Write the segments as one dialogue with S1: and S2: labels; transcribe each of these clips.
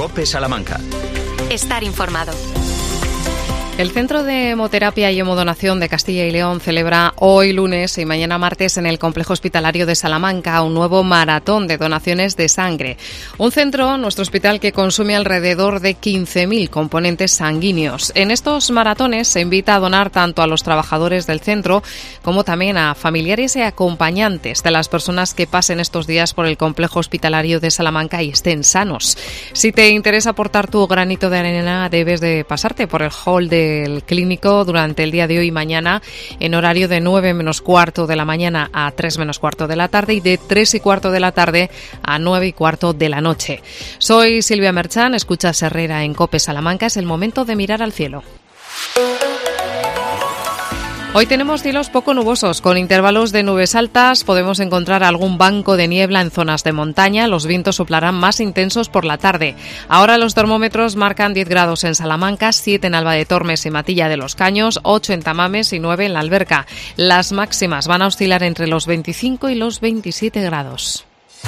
S1: COPE Salamanca.
S2: Estar informado.
S3: El Centro de Hemoterapia y Hemodonación de Castilla y León celebra hoy lunes y mañana martes en el Complejo Hospitalario de Salamanca un nuevo maratón de donaciones de sangre. Un centro, nuestro hospital, que consume alrededor de 15.000 componentes sanguíneos. En estos maratones se invita a donar tanto a los trabajadores del centro como también a familiares y acompañantes de las personas que pasen estos días por el Complejo Hospitalario de Salamanca y estén sanos. Si te interesa aportar tu granito de arena, debes de pasarte por el hall del clínico durante el día de hoy y mañana en horario de 9 menos cuarto de la mañana a 3 menos cuarto de la tarde y de 3 y cuarto de la tarde a 9 y cuarto de la noche. Soy Silvia Merchán, escuchas Herrera en COPE Salamanca. Es el momento de mirar al cielo. Hoy tenemos cielos poco nubosos, con intervalos de nubes altas. Podemos encontrar algún banco de niebla en zonas de montaña. Los vientos soplarán más intensos por la tarde. Ahora los termómetros marcan 10 grados en Salamanca, 7 en Alba de Tormes y Matilla de los Caños, 8 en Tamames y 9 en La Alberca. Las máximas van a oscilar entre los 25 y los 27 grados.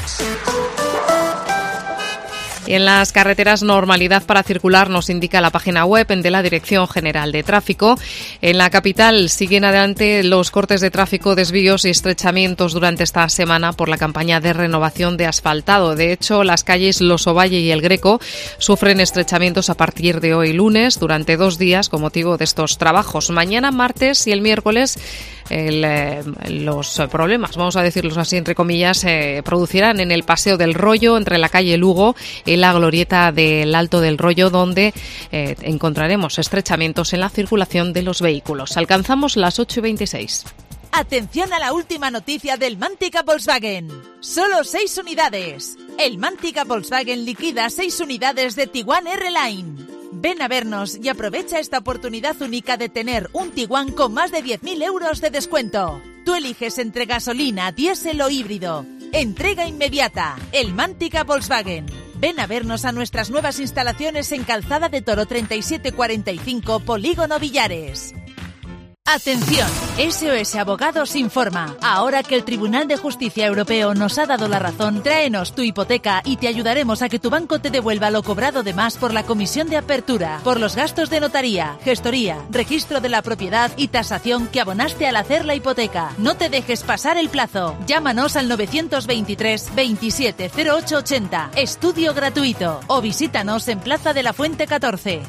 S3: Y en las carreteras, normalidad para circular, nos indica la página web de la Dirección General de Tráfico. En la capital siguen adelante los cortes de tráfico, desvíos y estrechamientos durante esta semana por la campaña de renovación de asfaltado. De hecho, las calles Los Ovalle y El Greco sufren estrechamientos a partir de hoy lunes durante 2 días con motivo de estos trabajos. Mañana, martes y el miércoles, los problemas, vamos a decirlos así entre comillas, se producirán en el Paseo del Rollo, entre la calle Lugo y la glorieta del Alto del Rollo, donde encontraremos estrechamientos en la circulación de los vehículos. Alcanzamos las 8:26.
S4: Atención a la última noticia del Mantica Volkswagen. Solo 6 unidades. El Mantica Volkswagen liquida 6 unidades de Tiguan R-Line. Ven a vernos y aprovecha esta oportunidad única de tener un Tiguan con más de 10.000 euros de descuento. Tú eliges entre gasolina, diésel o híbrido. Entrega inmediata. El Mantica Volkswagen. Ven a vernos a nuestras nuevas instalaciones en Calzada de Toro 3745, Polígono Villares. Atención, SOS Abogados informa. Ahora que el Tribunal de Justicia Europeo nos ha dado la razón, tráenos tu hipoteca y te ayudaremos a que tu banco te devuelva lo cobrado de más por la comisión de apertura, por los gastos de notaría, gestoría, registro de la propiedad y tasación que abonaste al hacer la hipoteca. No te dejes pasar el plazo. Llámanos al 923 27 0880, estudio gratuito, o visítanos en Plaza de la Fuente 14.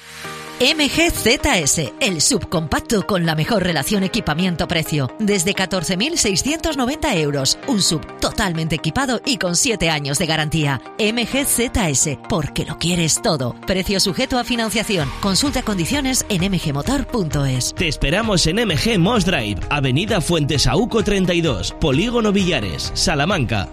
S5: MGZS, el subcompacto con la mejor relación equipamiento-precio. Desde 14.690 euros. Un sub totalmente equipado y con 7 años de garantía. MGZS, porque lo quieres todo. Precio sujeto a financiación. Consulta condiciones en mgmotor.es.
S6: Te esperamos en MG Mos Drive, Avenida Fuentesauco 32, Polígono Villares, Salamanca.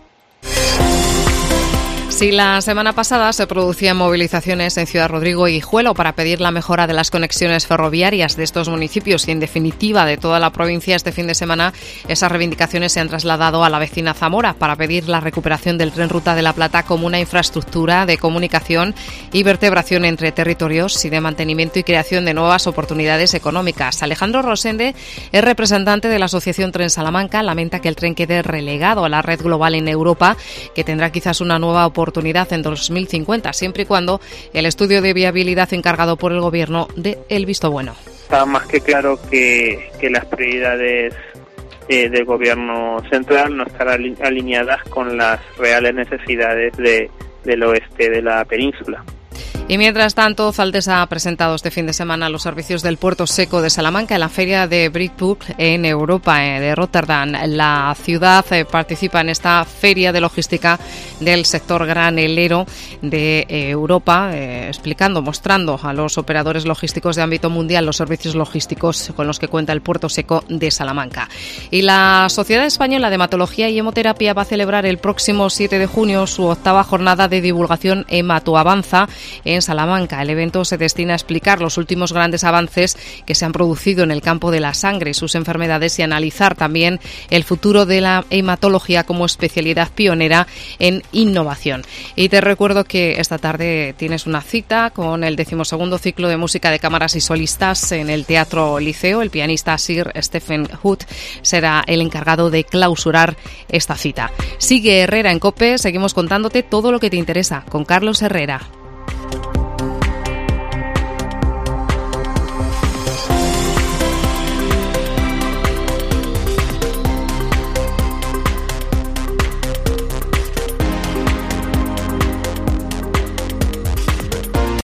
S3: Si la semana pasada se producían movilizaciones en Ciudad Rodrigo y Guijuelo para pedir la mejora de las conexiones ferroviarias de estos municipios y, en definitiva, de toda la provincia, este fin de semana esas reivindicaciones se han trasladado a la vecina Zamora para pedir la recuperación del Tren Ruta de la Plata como una infraestructura de comunicación y vertebración entre territorios y de mantenimiento y creación de nuevas oportunidades económicas. Alejandro Rosende es representante de la Asociación Tren Salamanca. Lamenta que el tren quede relegado a la red global en Europa, que tendrá quizás una nueva oportunidad en 2050, siempre y cuando el estudio de viabilidad encargado por el Gobierno dé el visto bueno.
S7: Está más que claro que las prioridades del Gobierno central no están alineadas con las reales necesidades del oeste de la península.
S3: Y mientras tanto, Zaltes ha presentado este fin de semana los servicios del Puerto Seco de Salamanca en la feria de Bridgeport en Europa, de Rotterdam. La ciudad participa en esta feria de logística del sector granelero de Europa, mostrando a los operadores logísticos de ámbito mundial los servicios logísticos con los que cuenta el Puerto Seco de Salamanca. Y la Sociedad Española de Hematología y Hemoterapia va a celebrar el próximo 7 de junio su 8ª jornada de divulgación Hematoavanza en en Salamanca. El evento se destina a explicar los últimos grandes avances que se han producido en el campo de la sangre y sus enfermedades y analizar también el futuro de la hematología como especialidad pionera en innovación. Y te recuerdo que esta tarde tienes una cita con el 12º ciclo de música de cámaras y solistas en el Teatro Liceo. El pianista Sir Stephen Hood será el encargado de clausurar esta cita. Sigue Herrera en COPE, seguimos contándote todo lo que te interesa con Carlos Herrera.